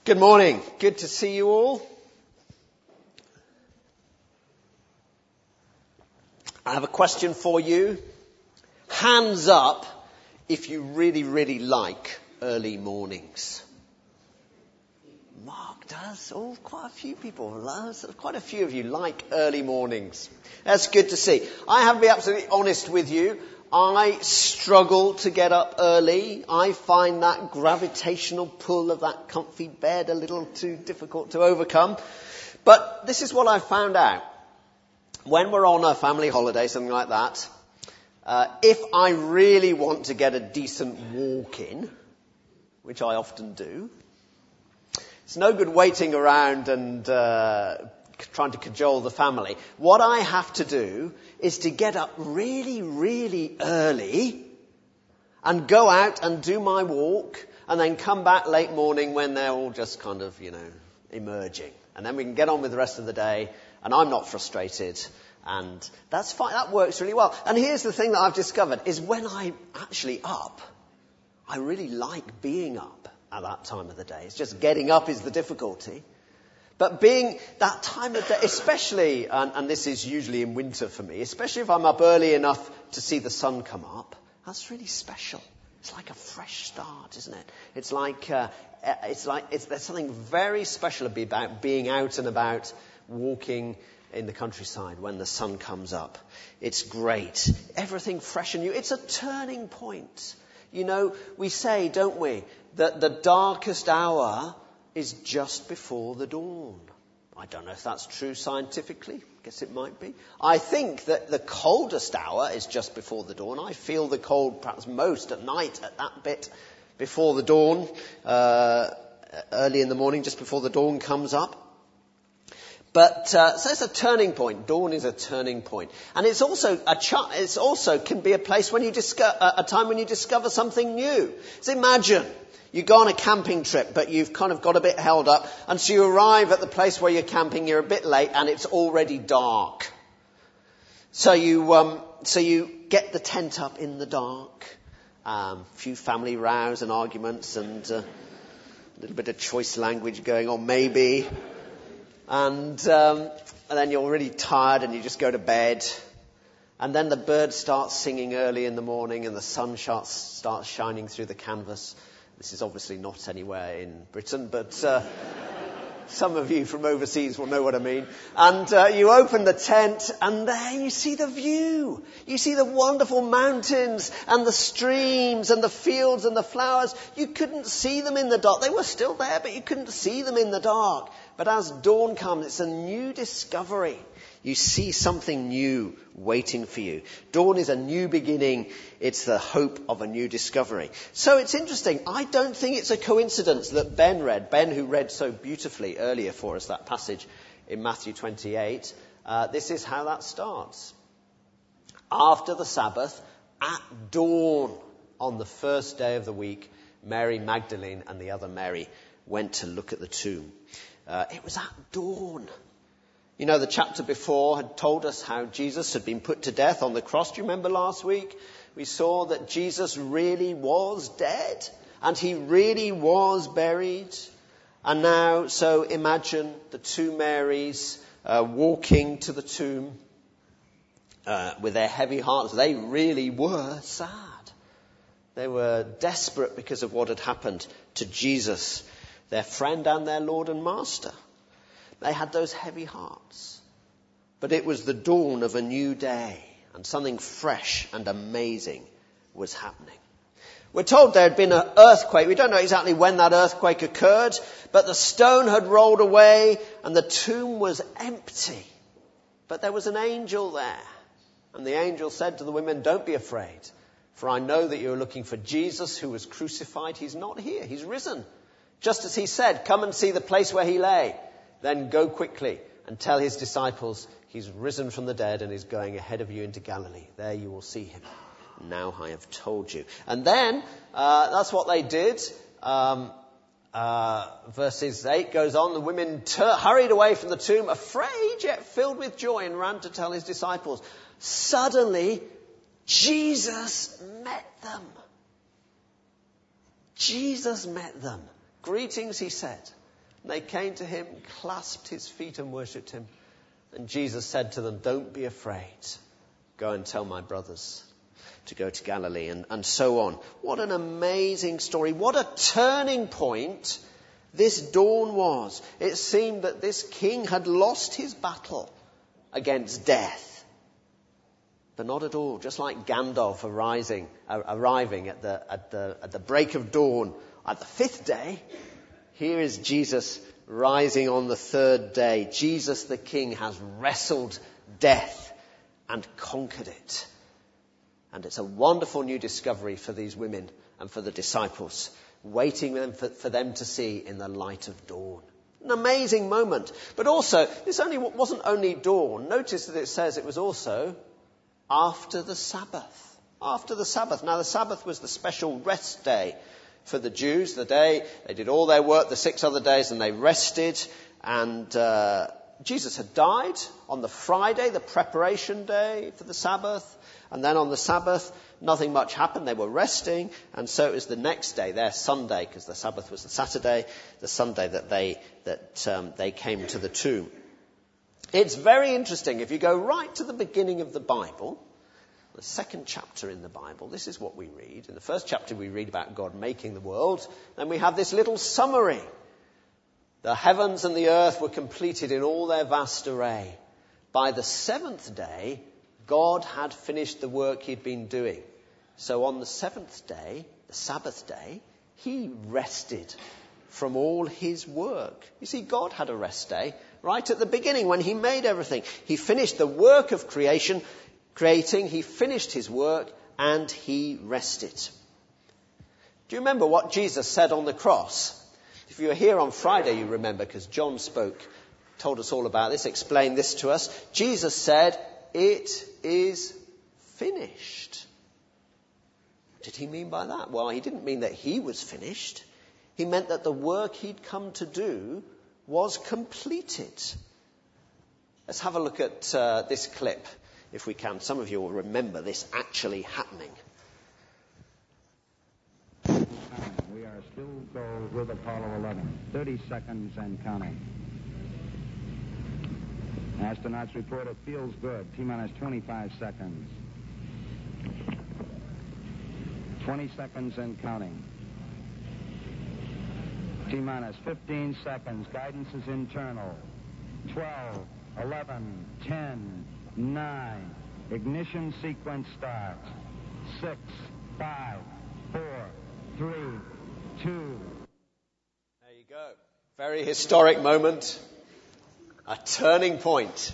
Good morning. Good to see you all. I have a question for you. Hands up if you really, really like early mornings. Mark does. Oh, quite a few people. Quite a few of you like early mornings. That's good to see. I have to be absolutely honest with you. I struggle to get up early. I find that gravitational pull of that comfy bed a little too difficult to overcome. But this is what I found out. When we're on a family holiday, something like that, if I really want to get a decent walk in, which I often do, it's no good waiting around and trying to cajole the family. What I have to do is to get up really, really early and go out and do my walk and then come back late morning when they're all just kind of, emerging. And then we can get on with the rest of the day and I'm not frustrated. And that's fine. That works really well. And here's the thing that I've discovered is when I'm actually up, I really like being up at that time of the day. It's just getting up is the difficulty. But being that time of day, especially, and this is usually in winter for me, especially if I'm up early enough to see the sun come up, that's really special. It's like a fresh start, isn't it? There's something very special about being out and about, walking in the countryside when the sun comes up. It's great. Everything fresh and new. It's a turning point. We say, don't we, that the darkest hour is just before the dawn. I don't know if that's true scientifically. Guess it might be. I think that the coldest hour is just before the dawn. I feel the cold perhaps most at night at that bit before the dawn, early in the morning, just before the dawn comes up. But so it's a turning point. Dawn is a turning point, and it's also can be a place when you a time when you discover something new. So imagine you go on a camping trip, but you've kind of got a bit held up, and so you arrive at the place where you're camping. You're a bit late, and it's already dark. So you get the tent up in the dark. A few family rows and arguments, and a little bit of choice language going on, maybe. And then you're really tired and you just go to bed. And then the birds start singing early in the morning and the sun starts shining through the canvas. This is obviously not anywhere in Britain, but some of you from overseas will know what I mean. And you open the tent and there you see the view. You see the wonderful mountains and the streams and the fields and the flowers. You couldn't see them in the dark. They were still there, but you couldn't see them in the dark. But as dawn comes, it's a new discovery. You see something new waiting for you. Dawn is a new beginning. It's the hope of a new discovery. So it's interesting. I don't think it's a coincidence that Ben who read so beautifully earlier for us that passage in Matthew 28, this is how that starts. After the Sabbath, at dawn on the first day of the week, Mary Magdalene and the other Mary went to look at the tomb. It was at dawn. The chapter before had told us how Jesus had been put to death on the cross. Do you remember last week? We saw that Jesus really was dead and he really was buried. And now, so imagine the two Marys walking to the tomb with their heavy hearts. They really were sad. They were desperate because of what had happened to Jesus, their friend and their Lord and Master. They had those heavy hearts. But it was the dawn of a new day, and something fresh and amazing was happening. We're told there had been an earthquake. We don't know exactly when that earthquake occurred, but the stone had rolled away and the tomb was empty. But there was an angel there. And the angel said to the women, "Don't be afraid, for I know that you're looking for Jesus who was crucified. He's not here. He's risen. Just as he said, come and see the place where he lay. Then go quickly and tell his disciples he's risen from the dead and is going ahead of you into Galilee. There you will see him. Now I have told you." And then that's what they did. Verses 8 goes on. The women hurried away from the tomb, afraid yet filled with joy, and ran to tell his disciples. Suddenly, Jesus met them. Jesus met them. "Greetings," he said. And they came to him, clasped his feet and worshipped him. And Jesus said to them, don't be afraid. Go and tell my brothers to go to Galilee, and so on. What an amazing story. What a turning point this dawn was. It seemed that this king had lost his battle against death. But not at all. Just like Gandalf arriving at the break of dawn at the 5th day, here is Jesus rising on the 3rd day. Jesus the King has wrestled death and conquered it. And it's a wonderful new discovery for these women and for the disciples, waiting for them to see in the light of dawn. An amazing moment. But also, this wasn't only dawn. Notice that it says it was also after the Sabbath. After the Sabbath. Now, the Sabbath was the special rest day for the Jews. The day they did all their work, the 6 other days, and they rested. And Jesus had died on the Friday, the preparation day for the Sabbath. And then on the Sabbath, nothing much happened. They were resting. And so it was the next day, their Sunday, because the Sabbath was the Saturday, the Sunday that they came to the tomb. It's very interesting. If you go right to the beginning of the Bible, the 2nd chapter in the Bible, this is what we read. In the 1st chapter, we read about God making the world. Then we have this little summary. The heavens and the earth were completed in all their vast array. By the 7th day, God had finished the work he'd been doing. So on the 7th day, the Sabbath day, he rested from all his work. You see, God had a rest day right at the beginning when he made everything. He finished the work of creating, he finished his work, and he rested. Do you remember what Jesus said on the cross? If you were here on Friday, you remember, because John told us all about this, explained this to us. Jesus said, it is finished. What did he mean by that? Well, he didn't mean that he was finished. He meant that the work he'd come to do was completed. Let's have a look at this clip, if we can. Some of you will remember this actually happening. We are still go with Apollo 11. 30 seconds and counting. Astronauts report it feels good. T-minus 25 seconds. 20 seconds and counting. T-minus 15 seconds. Guidance is internal. 12, 11, 10, 9. Ignition sequence starts. 6, 5, 4, 3, 2. There you go. Very historic moment. A turning point.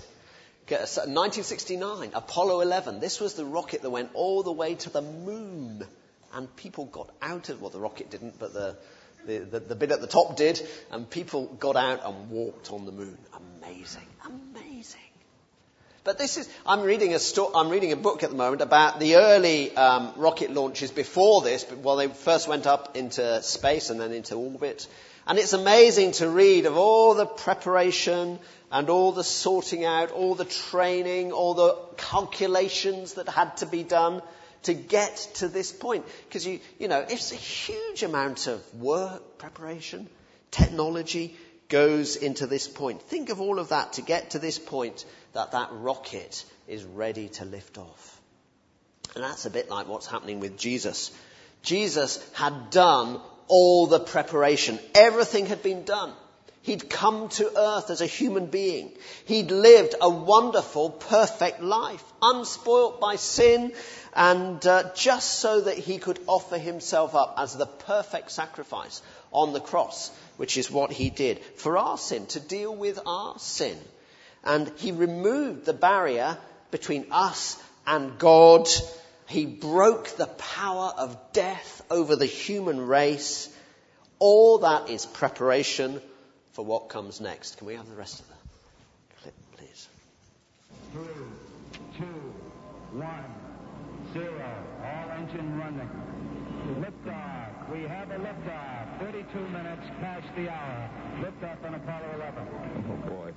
1969, Apollo 11. This was the rocket that went all the way to the moon. And people got out of, well, the rocket didn't, but the bit at the top did. And people got out and walked on the moon. Amazing. Amazing. But I'm reading a book at the moment about the early rocket launches before this, while they first went up into space and then into orbit. And it's amazing to read of all the preparation and all the sorting out, all the training, all the calculations that had to be done to get to this point. Because, you know, it's a huge amount of work, preparation, technology goes into this point. Think of all of that to get to this point that rocket is ready to lift off. And that's a bit like what's happening with Jesus. Jesus had done all the preparation. Everything had been done. He'd come to earth as a human being. He'd lived a wonderful, perfect life, unspoilt by sin, and just so that he could offer himself up as the perfect sacrifice on the cross, which is what he did for our sin, to deal with our sin. And he removed the barrier between us and God. He broke the power of death over the human race. All that is preparation for what comes next. Can we have the rest of the clip, please? 3, 2, 1, 0. All engine running. Liftoff. We have a liftoff. 32 minutes past the hour. Liftoff on Apollo 11. Oh, boy.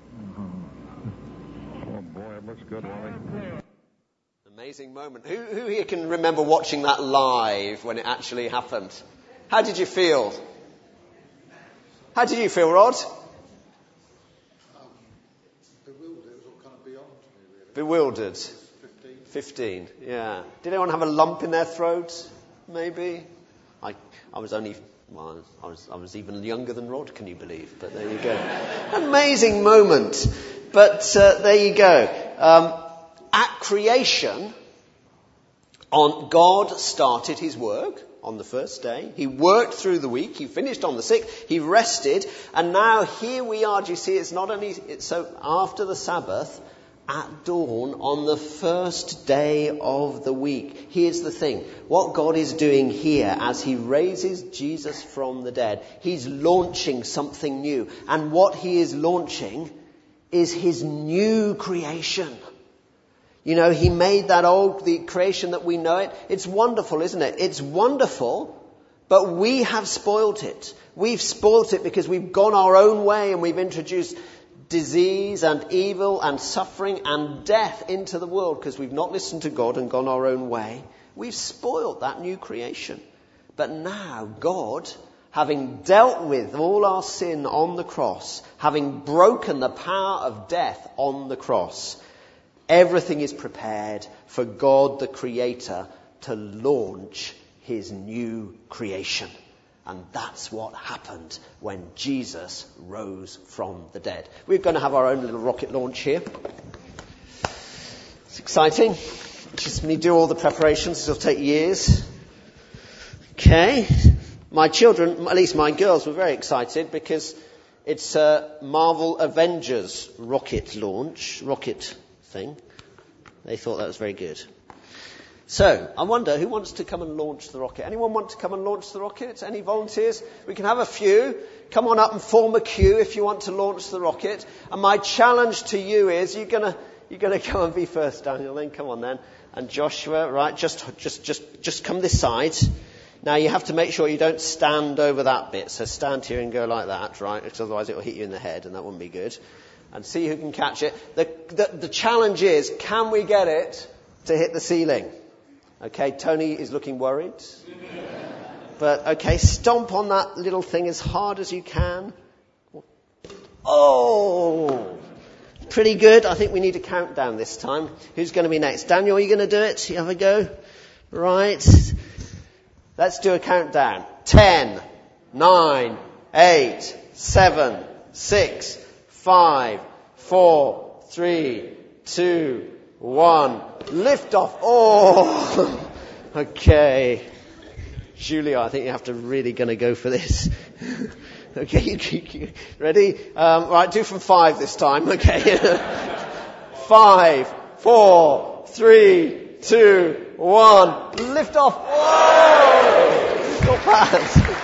Oh, boy, it looks good, Wally. Amazing moment. Who here can remember watching that live when it actually happened? How did you feel? How did you feel, Rod? Bewildered. 15, yeah. Did anyone have a lump in their throat? Maybe. I was even younger than Rod, can you believe? But there you go. Amazing moment. But there you go. At creation, God started his work on the first day. He worked through the week. He finished on the 6th. He rested. And now here we are. Do you see? It's not only... So after the Sabbath, at dawn on the first day of the week. Here's the thing. What God is doing here as he raises Jesus from the dead, he's launching something new. And what he is launching is his new creation. You know, he made the creation that we know it. It's wonderful, isn't it? It's wonderful, but we have spoilt it. We've spoilt it because we've gone our own way and we've introduced disease and evil and suffering and death into the world because we've not listened to God and gone our own way. We've spoiled that new creation. But now God, having dealt with all our sin on the cross, having broken the power of death on the cross, everything is prepared for God the Creator to launch his new creation. And that's what happened when Jesus rose from the dead. We're going to have our own little rocket launch here. It's exciting. Just me do all the preparations. It'll take years. Okay. My children, at least my girls, were very excited because it's a Marvel Avengers rocket thing. They thought that was very good. So, I wonder, who wants to come and launch the rocket? Anyone want to come and launch the rocket? Any volunteers? We can have a few. Come on up and form a queue if you want to launch the rocket. And my challenge to you is, you're gonna come and be first, Daniel, then come on then. And Joshua, right, just come this side. Now you have to make sure you don't stand over that bit. So stand here and go like that, right? Because otherwise it will hit you in the head and that wouldn't be good. And see who can catch it. The challenge is, can we get it to hit the ceiling? Okay, Tony is looking worried. But, okay, stomp on that little thing as hard as you can. Oh! Pretty good. I think we need a countdown this time. Who's going to be next? Daniel, are you going to do it? You have a go? Right. Let's do a countdown. 10, 9, 8, 7, 6, 5, 4, 3, 2, 1. Lift off. Oh, okay. Julia, I think you have to really going to go for this. Okay, ready? Right, do from 5 this time. Okay. 5, 4, 3, 2, 1. Lift off. Whoa! Not bad.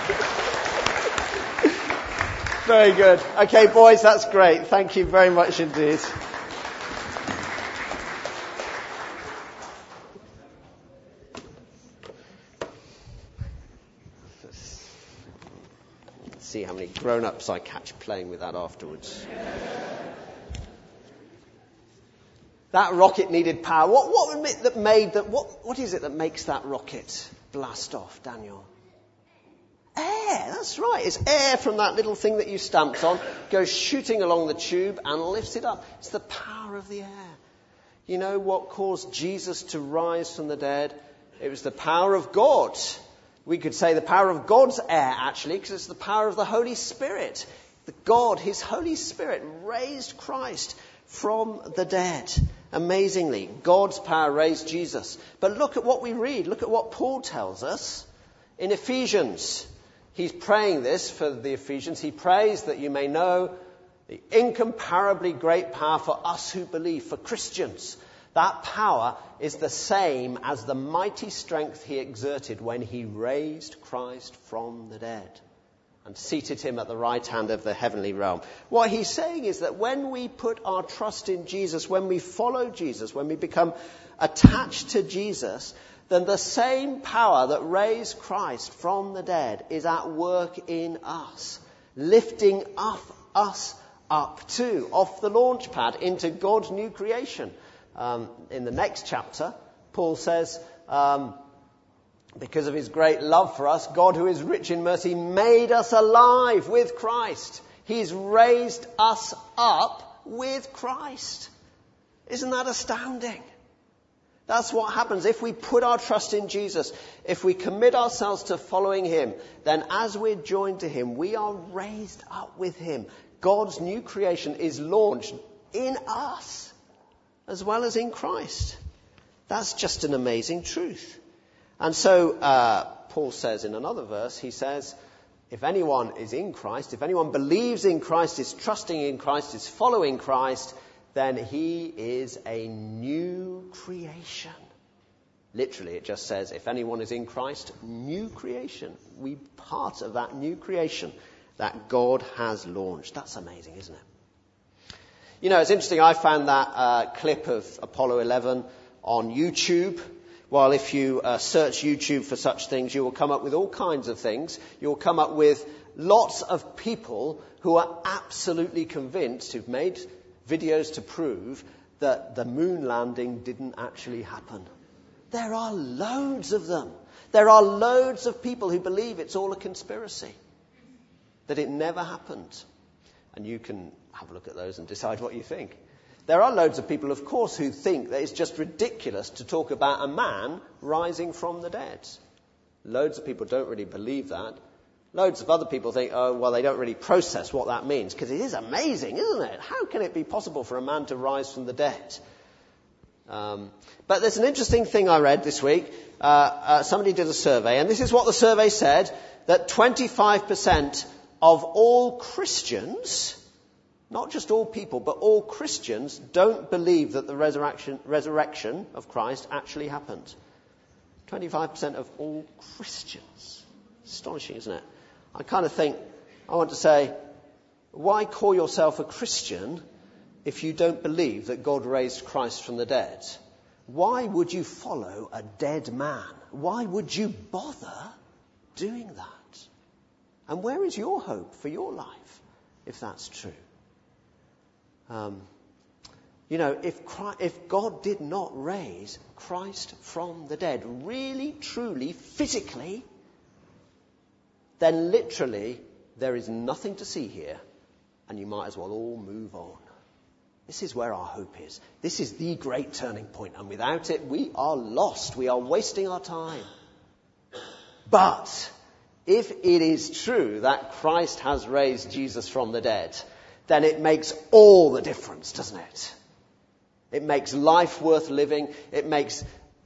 Very good. Okay, boys, that's great. Thank you very much indeed. See how many grown-ups I catch playing with that afterwards. That rocket needed power. What is it that makes that rocket blast off, Daniel? Air, that's right. It's air from that little thing that you stamped on, goes shooting along the tube and lifts it up. It's the power of the air. You know what caused Jesus to rise from the dead? It was the power of God. We could say the power of God's air, actually, because it's the power of the Holy Spirit. God, his Holy Spirit, raised Christ from the dead. Amazingly, God's power raised Jesus. But look at what we read. Look at what Paul tells us in Ephesians. He's praying this for the Ephesians. He prays that you may know the incomparably great power for us who believe, for Christians. That power is the same as the mighty strength he exerted when he raised Christ from the dead and seated him at the right hand of the heavenly realm. What he's saying is that when we put our trust in Jesus, when we follow Jesus, when we become attached to Jesus, then the same power that raised Christ from the dead is at work in us, lifting us up too, off the launch pad into God's new creation. In the next chapter, Paul says, because of his great love for us, God, who is rich in mercy, made us alive with Christ. He's raised us up with Christ. Isn't that astounding? That's what happens if we put our trust in Jesus. If we commit ourselves to following him, then as we're joined to him, we are raised up with him. God's new creation is launched in us as well as in Christ. That's just an amazing truth. And so Paul says in another verse, he says, if anyone is in Christ, if anyone believes in Christ, is trusting in Christ, is following Christ, then he is a new creation. Literally, it just says, if anyone is in Christ, new creation. We part of that new creation that God has launched. That's amazing, isn't it? You know, it's interesting. I found that clip of Apollo 11 on YouTube. Well, if you search YouTube for such things, you will come up with all kinds of things. You'll come up with lots of people who are absolutely convinced, who've made videos to prove that the moon landing didn't actually happen. There are loads of them. There are loads of people who believe it's all a conspiracy, that it never happened. And you can have a look at those and decide what you think. There are loads of people, of course, who think that it's just ridiculous to talk about a man rising from the dead. Loads of people don't really believe that. Loads of other people think, oh, well, they don't really process what that means, because it is amazing, isn't it? How can it be possible for a man to rise from the dead? But there's an interesting thing I read this week. Somebody did a survey, and this is what the survey said, that 25% of all Christians, not just all people, but all Christians, don't believe that the resurrection of Christ actually happened. 25% of all Christians. Astonishing, isn't it? I kind of think, I want to say, why call yourself a Christian if you don't believe that God raised Christ from the dead? Why would you follow a dead man? Why would you bother doing that? And where is your hope for your life, if that's true? You know, if God did not raise Christ from the dead, really, truly, physically, then literally there is nothing to see here, and you might as well all move on. This is where our hope is. This is the great turning point, and without it we are lost. We are wasting our time. But if it is true that Christ has raised Jesus from the dead, then it makes all the difference, doesn't it? It makes life worth living. It makes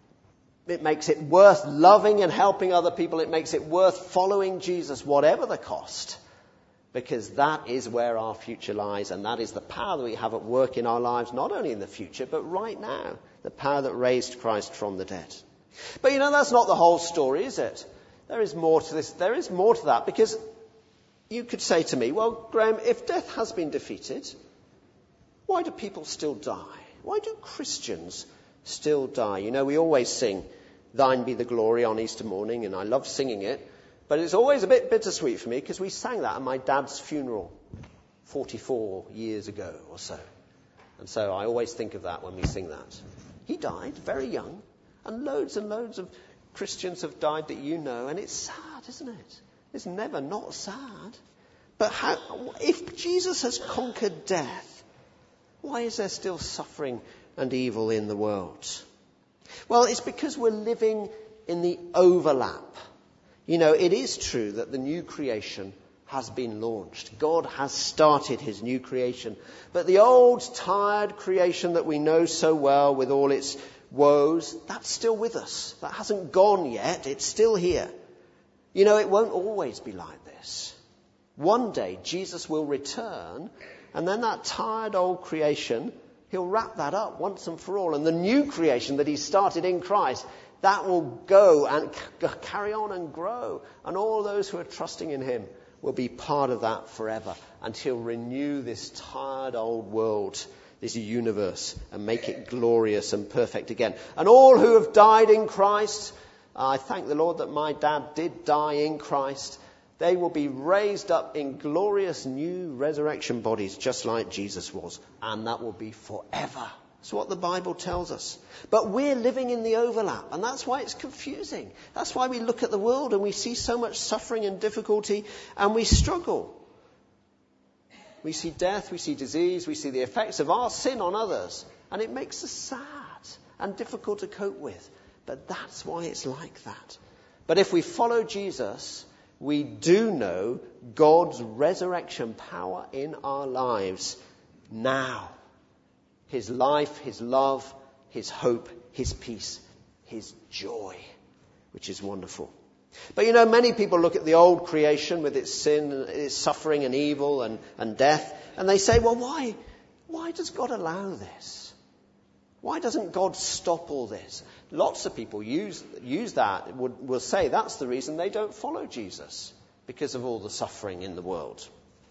it worth loving and helping other people. It makes it worth following Jesus, whatever the cost. Because that is where our future lies, and that is the power that we have at work in our lives, not only in the future, but right now. The power that raised Christ from the dead. But you know, that's not the whole story, is it? There is more to this. There is more to that, because you could say to me, well, Graham, if death has been defeated, why do people still die? Why do Christians still die? You know, we always sing Thine Be the Glory on Easter morning, and I love singing it. But it's always a bit bittersweet for me, because we sang that at my dad's funeral 44 years ago or so. And so I always think of that when we sing that. He died very young, and loads of Christians have died that you know, and it's sad, isn't it? It's never not sad. But if Jesus has conquered death, why is there still suffering and evil in the world? Well, it's because we're living in the overlap. You know, it is true that the new creation has been launched. God has started his new creation. But the old, tired creation that we know so well with all its woes, that's still with us. That hasn't gone yet. It's still here. You know, it won't always be like this. One day, Jesus will return, and then that tired old creation, he'll wrap that up once and for all. And the new creation that he started in Christ, that will go and carry on and grow. And all those who are trusting in him will be part of that forever. And he'll renew this tired old world, this universe, and make it glorious and perfect again. And all who have died in Christ, I thank the Lord that my dad did die in Christ. They will be raised up in glorious new resurrection bodies, just like Jesus was. And that will be forever. That's what the Bible tells us. But we're living in the overlap, and that's why it's confusing. That's why we look at the world and we see so much suffering and difficulty, and we struggle. We see death, we see disease, we see the effects of our sin on others. And it makes us sad and difficult to cope with. But that's why it's like that. But if we follow Jesus, we do know God's resurrection power in our lives now. His life, his love, his hope, his peace, his joy, which is wonderful. But many people look at the old creation with its sin, its suffering and evil and death, and they say, well, why does God allow this? Why doesn't God stop all this? Lots of people use that, will say that's the reason they don't follow Jesus, because of all the suffering in the world.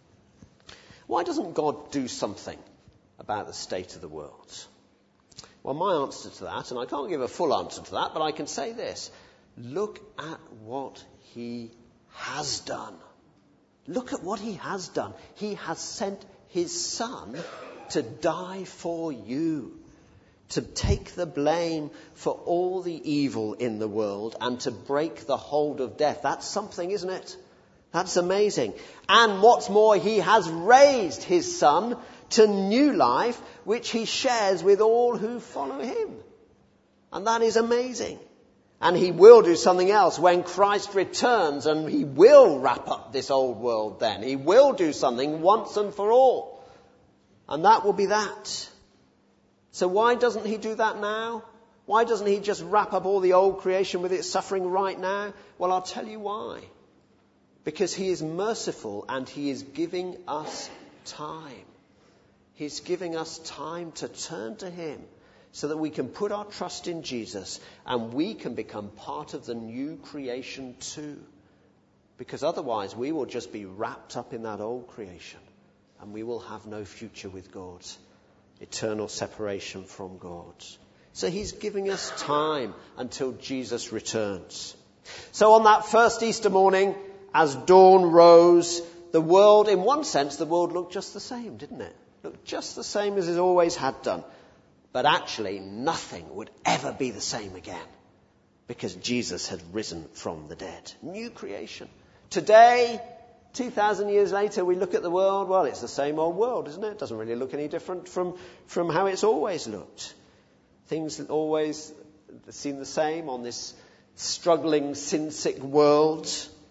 Why doesn't God do something about the state of the world? Well, my answer to that, and I can't give a full answer to that, but I can say this. Look at what he has done. Look at what he has done. He has sent his Son to die for you, to take the blame for all the evil in the world and to break the hold of death. That's something, isn't it? That's amazing. And what's more, he has raised his Son to new life, which he shares with all who follow him. And that is amazing. And he will do something else when Christ returns, and he will wrap up this old world then. He will do something once and for all. And that will be that. So why doesn't he do that now? Why doesn't he just wrap up all the old creation with its suffering right now? Well, I'll tell you why. Because he is merciful and he is giving us time. He's giving us time to turn to him so that we can put our trust in Jesus and we can become part of the new creation too. Because otherwise we will just be wrapped up in that old creation and we will have no future with God. Eternal separation from God. So he's giving us time until Jesus returns. So on that first Easter morning, as dawn rose, the world, in one sense, the world looked just the same, didn't it? Looked just the same as it always had done. But actually, nothing would ever be the same again, because Jesus had risen from the dead. New creation. Today, 2,000 years later, we look at the world, well, it's the same old world, isn't it? It doesn't really look any different from how it's always looked. Things that always seem the same on this struggling, sin-sick world.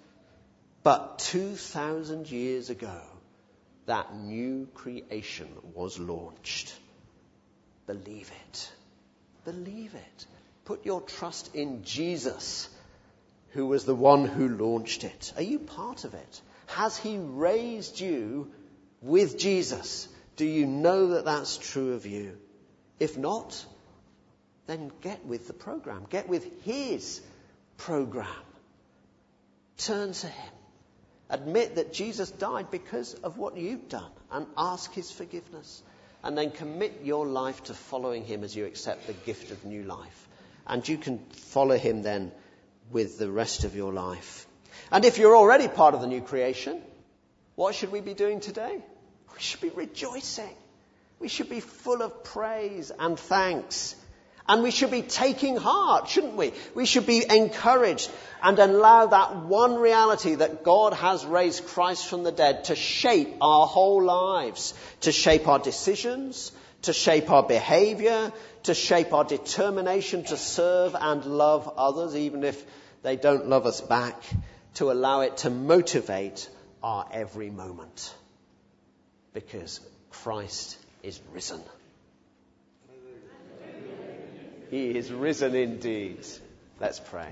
But 2,000 years ago, that new creation was launched. Believe it. Believe it. Put your trust in Jesus, who was the one who launched it. Are you part of it? Has he raised you with Jesus? Do you know that that's true of you? If not, then get with the program. Get with his program. Turn to him. Admit that Jesus died because of what you've done and ask his forgiveness. And then commit your life to following him as you accept the gift of new life. And you can follow him then with the rest of your life. And if you're already part of the new creation, what should we be doing today? We should be rejoicing. We should be full of praise and thanks. And we should be taking heart, shouldn't we? We should be encouraged and allow that one reality that God has raised Christ from the dead to shape our whole lives, to shape our decisions, to shape our behavior, to shape our determination to serve and love others, even if they don't love us back, to allow it to motivate our every moment. Because Christ is risen. He is risen indeed. Let's pray.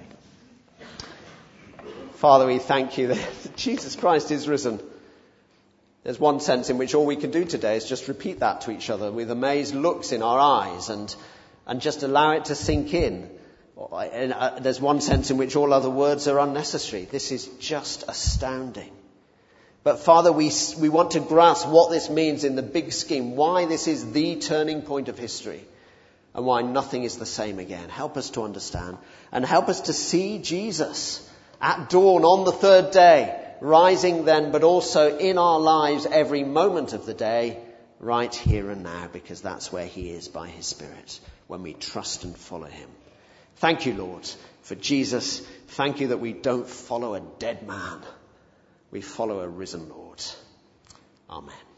Father, we thank you that Jesus Christ is risen. There's one sense in which all we can do today is just repeat that to each other with amazed looks in our eyes and just allow it to sink in. And there's one sense in which all other words are unnecessary. This is just astounding. But Father, we want to grasp what this means in the big scheme, why this is the turning point of history. And why nothing is the same again. Help us to understand. And help us to see Jesus at dawn on the third day. Rising then, but also in our lives every moment of the day. Right here and now. Because that's where he is by his Spirit. When we trust and follow him. Thank you, Lord, for Jesus. Thank you that we don't follow a dead man. We follow a risen Lord. Amen.